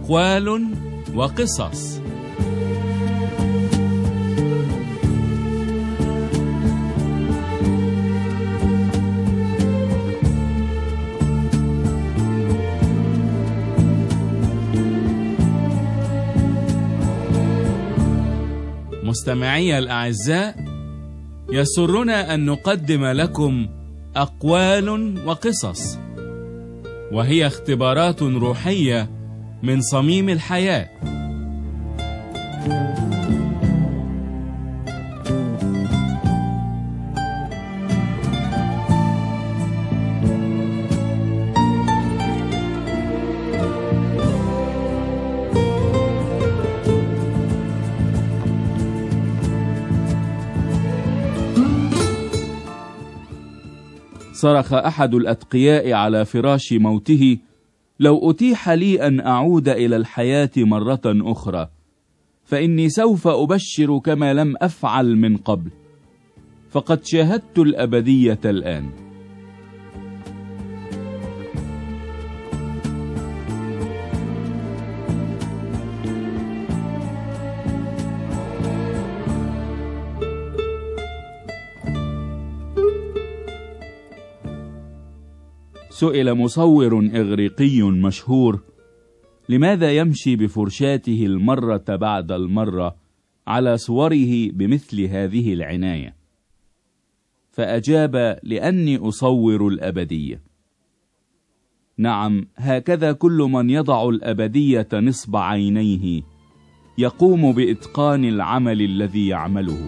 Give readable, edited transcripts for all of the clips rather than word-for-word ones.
أقوال وقصص. مستمعي الأعزاء، يسرنا أن نقدم لكم أقوال وقصص، وهي اختبارات روحية من صميم الحياة. صرخ أحد الأتقياء على فراش موته: لو أتيح لي أن أعود إلى الحياة مرة أخرى، فإني سوف أبشر كما لم أفعل من قبل، فقد شاهدت الأبدية الآن. سئل مصور إغريقي مشهور: لماذا يمشي بفرشاته المرة بعد المرة على صوره بمثل هذه العناية؟ فأجاب: لأني أصور الأبدية. نعم، هكذا كل من يضع الأبدية نصب عينيه يقوم بإتقان العمل الذي يعمله.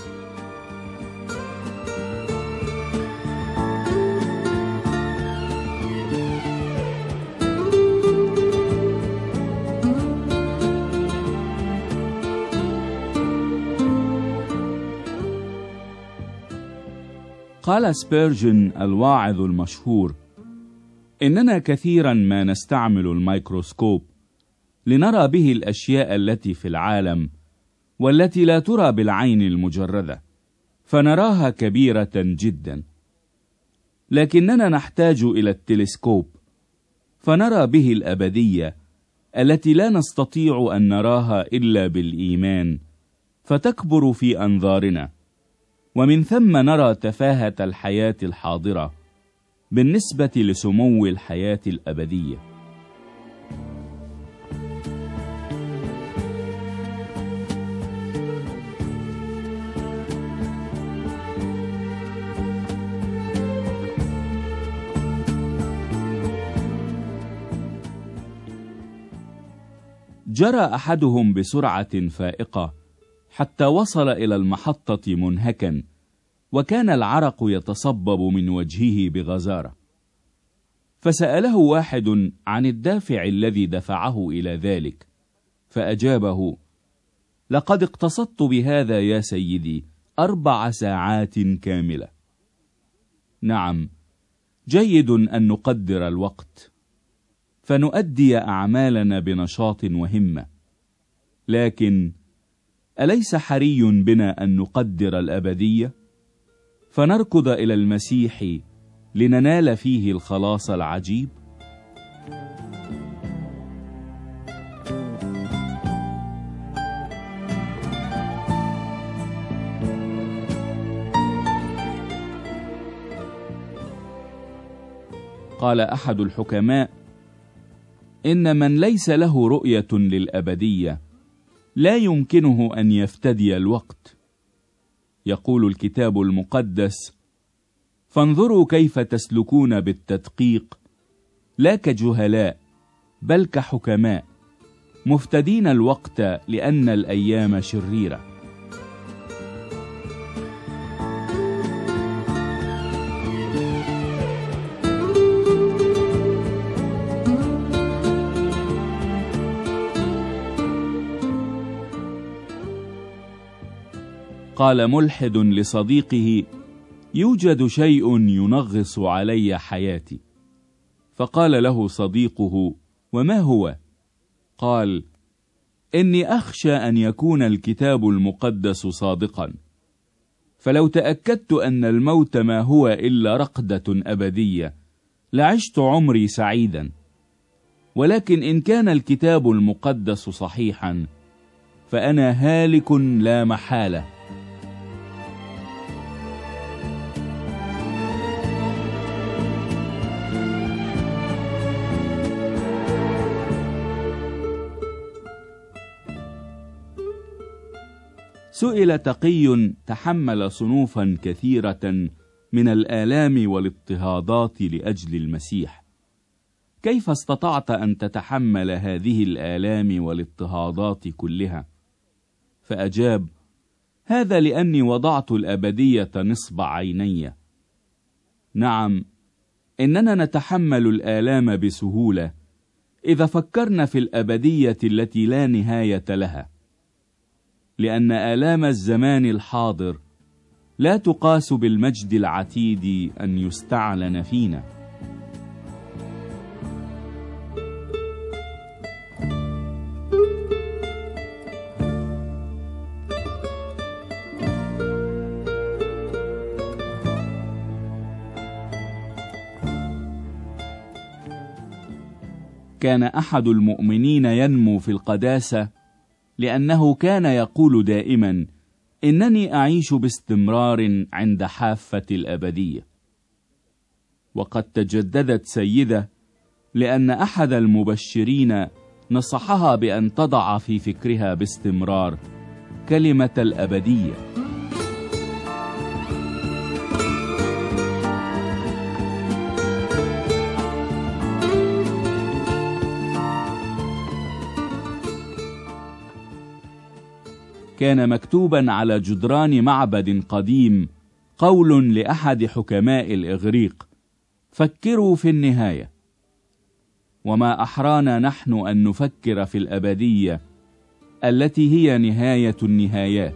قال سبيرجن الواعظ المشهور: إننا كثيرا ما نستعمل الميكروسكوب لنرى به الأشياء التي في العالم والتي لا ترى بالعين المجردة، فنراها كبيرة جدا، لكننا نحتاج إلى التلسكوب فنرى به الأبدية التي لا نستطيع أن نراها إلا بالإيمان، فتكبر في أنظارنا، ومن ثم نرى تفاهة الحياة الحاضرة بالنسبة لسمو الحياة الأبدية. جرى أحدهم بسرعة فائقة حتى وصل إلى المحطة منهكا، وكان العرق يتصبب من وجهه بغزارة، فسأله واحد عن الدافع الذي دفعه إلى ذلك، فأجابه: لقد اقتصدت بهذا يا سيدي 4 ساعات كاملة. نعم، جيد أن نقدر الوقت فنؤدي أعمالنا بنشاط وهمة، لكن أليس حري بنا أن نقدر الأبدية فنركض إلى المسيح لننال فيه الخلاص العجيب؟ قال أحد الحكماء: إن من ليس له رؤية للأبدية لا يمكنه أن يفتدي الوقت. يقول الكتاب المقدس: فانظروا كيف تسلكون بالتدقيق، لا كجهلاء بل كحكماء، مفتدين الوقت لأن الأيام شريرة. قال ملحد لصديقه: يوجد شيء ينغص علي حياتي. فقال له صديقه: وما هو؟ قال: إني أخشى أن يكون الكتاب المقدس صادقا، فلو تأكدت أن الموت ما هو إلا رقدة أبدية لعشت عمري سعيدا، ولكن إن كان الكتاب المقدس صحيحا فأنا هالك لا محالة. سئل تقي تحمل صنوفا كثيرة من الآلام والاضطهادات لأجل المسيح: كيف استطعت أن تتحمل هذه الآلام والاضطهادات كلها؟ فأجاب: هذا لأني وضعت الأبدية نصب عيني. نعم، إننا نتحمل الآلام بسهولة إذا فكرنا في الأبدية التي لا نهاية لها، لأن آلام الزمان الحاضر لا تقاس بالمجد العتيد أن يستعلن فينا. كان أحد المؤمنين ينمو في القداسة لأنه كان يقول دائما: إنني أعيش باستمرار عند حافة الأبدية. وقد تجددت سيدة لأن أحد المبشرين نصحها بأن تضع في فكرها باستمرار كلمة الأبدية. كان مكتوبا على جدران معبد قديم قول لأحد حكماء الإغريق: فكروا في النهاية. وما أحرانا نحن أن نفكر في الأبدية التي هي نهاية النهايات.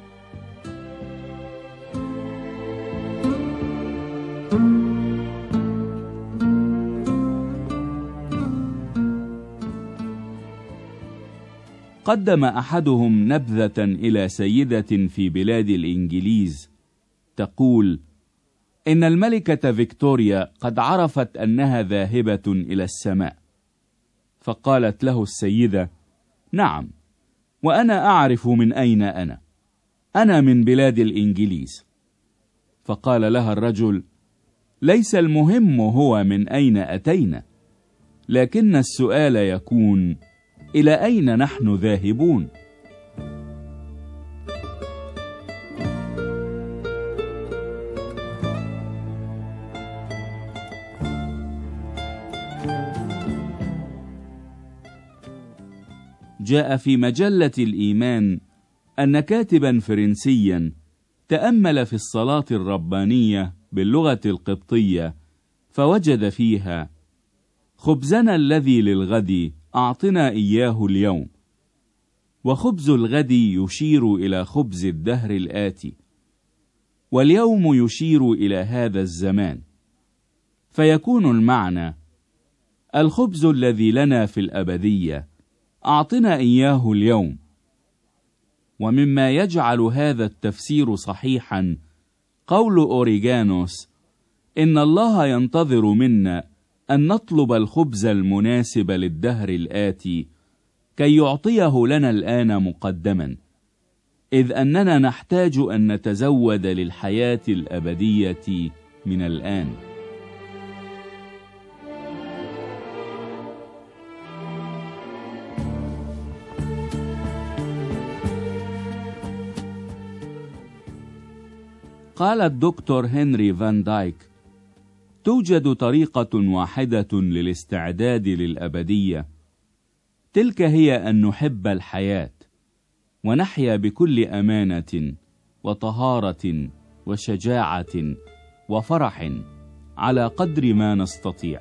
قدم أحدهم نبذة إلى سيدة في بلاد الإنجليز تقول إن الملكة فيكتوريا قد عرفت أنها ذاهبة إلى السماء. فقالت له السيدة: نعم، وأنا أعرف من أين أنا من بلاد الإنجليز. فقال لها الرجل: ليس المهم هو من أين أتينا، لكن السؤال يكون: إلى أين نحن ذاهبون؟ جاء في مجلة الإيمان أن كاتبا فرنسيا تأمل في الصلاة الربانية باللغة القبطية فوجد فيها: خبزنا الذي للغد أعطنا إياه اليوم. وخبز الغد يشير إلى خبز الدهر الآتي، واليوم يشير إلى هذا الزمان، فيكون المعنى: الخبز الذي لنا في الأبدية أعطنا إياه اليوم. ومما يجعل هذا التفسير صحيحا قول أوريغانوس: إن الله ينتظر منا أن نطلب الخبز المناسب للدهر الآتي كي يعطيه لنا الآن مقدما، إذ أننا نحتاج أن نتزود للحياة الأبدية من الآن. قال الدكتور هنري فان دايك: توجد طريقة واحدة للاستعداد للأبدية، تلك هي أن نحب الحياة ونحيا بكل أمانة وطهارة وشجاعة وفرح على قدر ما نستطيع.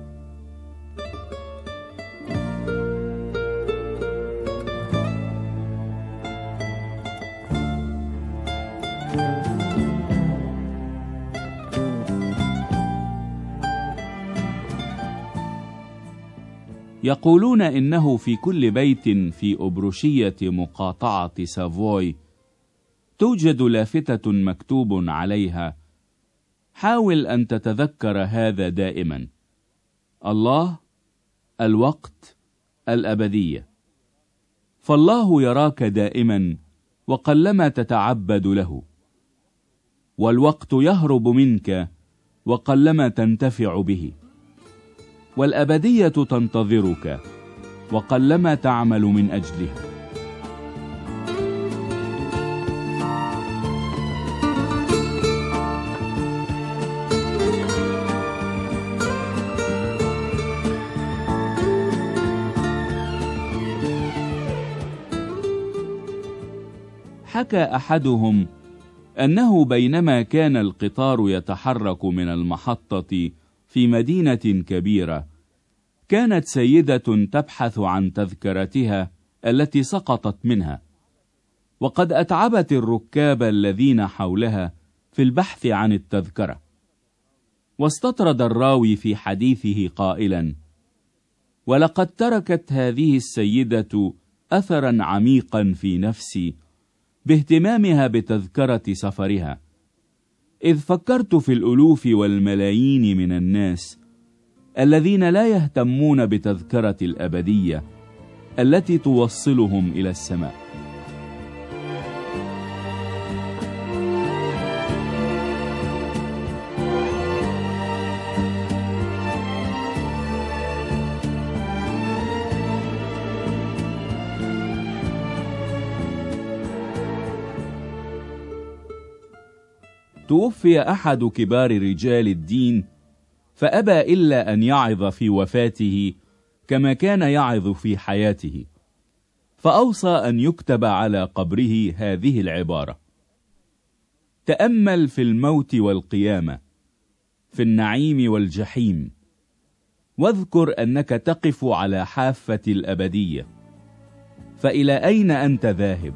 يقولون إنه في كل بيت في أبروشية مقاطعة سافوي توجد لافتة مكتوب عليها: حاول أن تتذكر هذا دائما، الله الوقت، الأبدية. فالله يراك دائما وقلما تتعبد له، والوقت يهرب منك وقلما تنتفع به، والأبدية تنتظرك وقلما تعمل من أجلها. حكى أحدهم أنه بينما كان القطار يتحرك من المحطة في مدينة كبيرة، كانت سيدة تبحث عن تذكرتها التي سقطت منها، وقد أتعبت الركاب الذين حولها في البحث عن التذكرة. واستطرد الراوي في حديثه قائلا: ولقد تركت هذه السيدة أثرا عميقا في نفسي باهتمامها بتذكرة سفرها، إذ فكرت في الألوف والملايين من الناس الذين لا يهتمون بتذكرة الأبدية التي توصلهم إلى السماء. توفي أحد كبار رجال الدين، فأبى إلا أن يعظ في وفاته كما كان يعظ في حياته، فأوصى أن يكتب على قبره هذه العبارة: تأمل في الموت والقيامة، في النعيم والجحيم، واذكر أنك تقف على حافة الأبدية، فإلى أين أنت ذاهب؟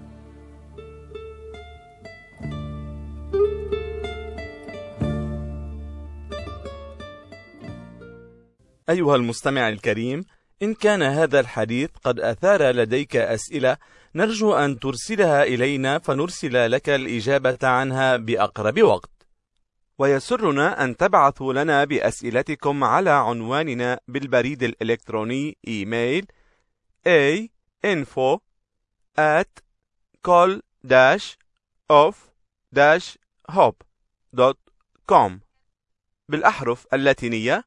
أيها المستمع الكريم، إن كان هذا الحديث قد أثار لديك أسئلة، نرجو أن ترسلها إلينا فنرسل لك الإجابة عنها بأقرب وقت. ويسرنا أن تبعثوا لنا بأسئلتكم على عنواننا بالبريد الإلكتروني إيميل info@call-of-hope.com بالأحرف اللاتينية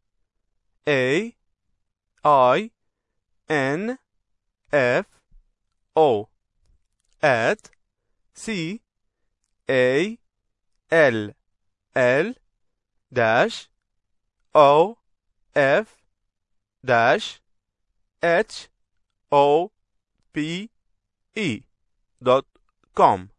AINFO@call-of-hope.com.